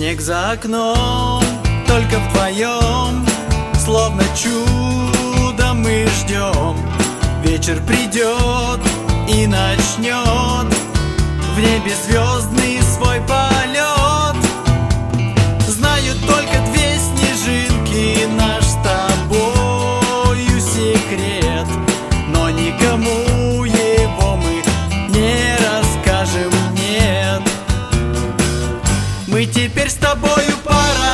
Снег за окном, только вдвоем, словно чудо мы ждем. Вечер придет и начнет в небе звездный свой полет. Знают только две снежинки наш с тобою секрет, но никому его мы не расскажем, нет. Мы теперь с тобою пара,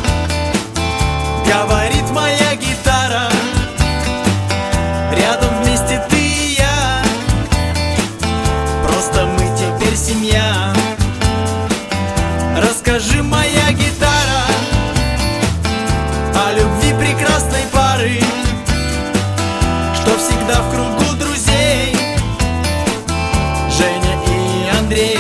говорит моя гитара. Рядом вместе ты и я, просто мы теперь семья. Расскажи, моя гитара, о любви прекрасной пары, что всегда в кругу друзей Женя и Андрей.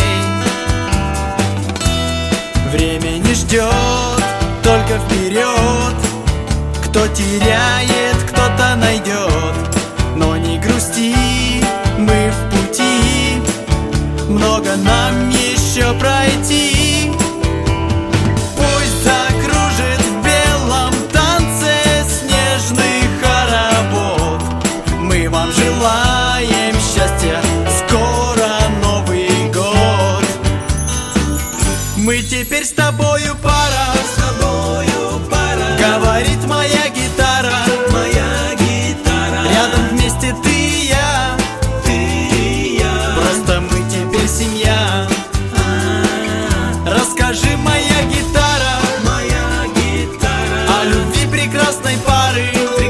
Время не ждет, только вперед. Кто теряет, кто-то найдет. Но не грусти, мы в пути, много нам еще пройти. Пусть закружит в белом танце снежных хоровод. Мы вам желаем счастья, скоро Новый год. Мы теперь с тобою пара, говорит моя гитара. Рядом вместе ты и я, просто мы теперь семья. Расскажи, моя гитара, о любви прекрасной пары,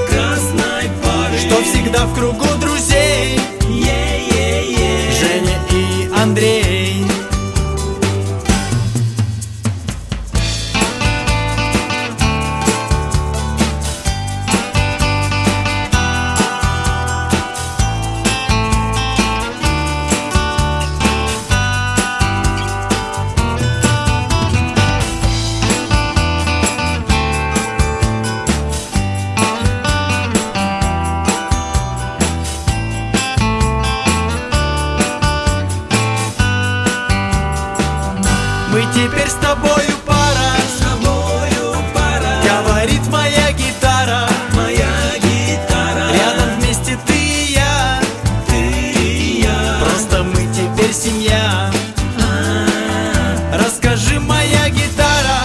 что всегда в кругу друзей Женя и Андрей. Мы теперь с тобою пара, говорит моя гитара. Рядом вместе ты и я, просто мы теперь семья. Расскажи, моя гитара,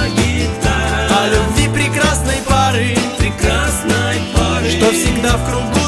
о любви прекрасной пары, что всегда в кругу